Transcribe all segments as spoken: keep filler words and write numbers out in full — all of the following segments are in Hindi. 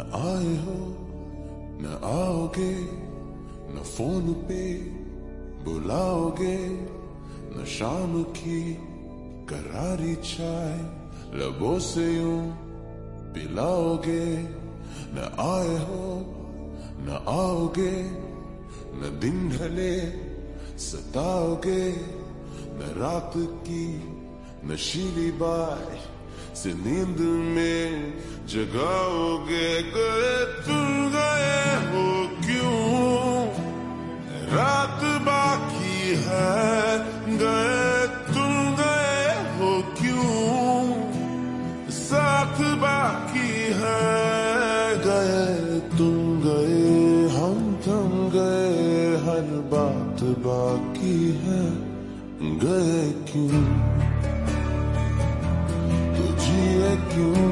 आए हो न आओगे, न फोन पे बुलाओगे, न शाम की करारी चाय लबों से यूं पिलाओगे। न आए हो न आओगे, न दिन ढले सताओगे, न रात की नशीली बाय से नींद में जगाओगे। गए तुम गए हो क्यों, रात बाकी है। गए तुम गए हो क्यों, साथ बाकी है। गए तुम गए हम थम गए, हर बात बाकी है। गए क्यों तो जिए क्यों।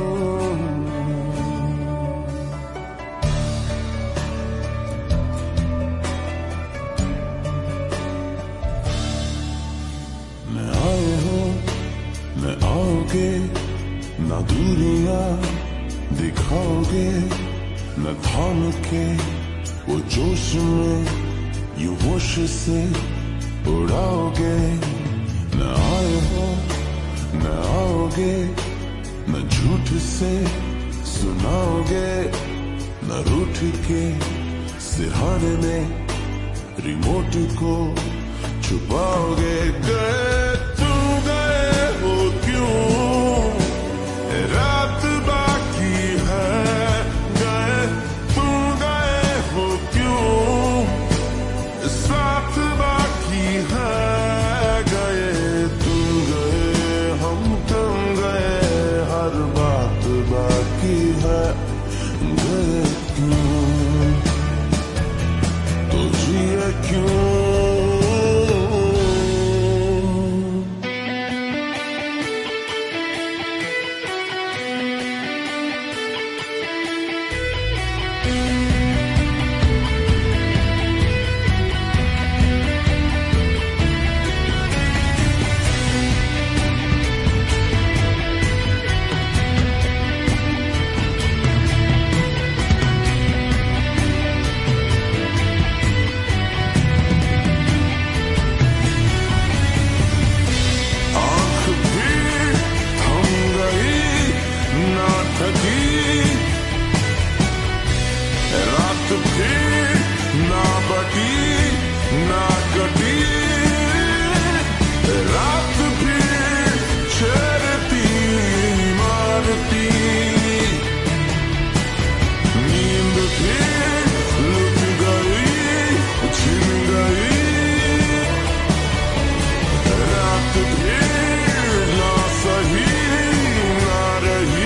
न आए हो न आओगे, न दूरियां दिखाओगे, न थाम के वो जोश में यूं होश से उड़ाओगे। न आए हो न आओगे, न झूठ से सुनाओगे, न रूठ के सिरहाने में रिमोट को छुपाओगे। गए तुम गए हो क्यों, रात बाकी है। गए तुम गए हो क्यों, साथ बाकी है। गए तुम गए हम थम गए, हर बात बाकी है। गए क्यों तो जिए क्यों। रात फिर ना बटी ना कटी, रात फिर छेड़ती मारती, नींद फिर लुट गई छिन गई, रात फिर ना सही ना रही।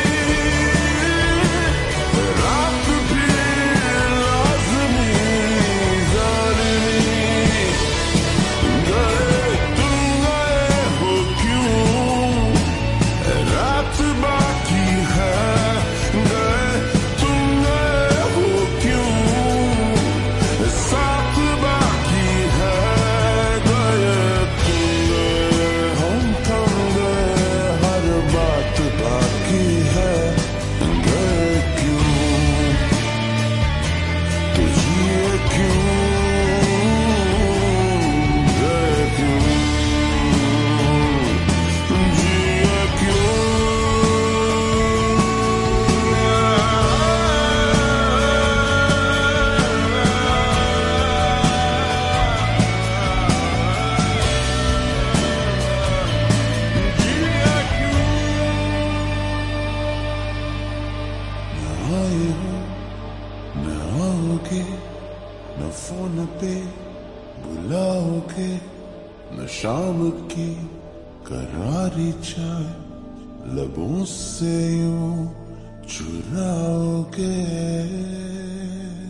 न आओगे, न फोन पे बुलाओगे, न शाम की करारी चाय लबों से यूं चुराओगे।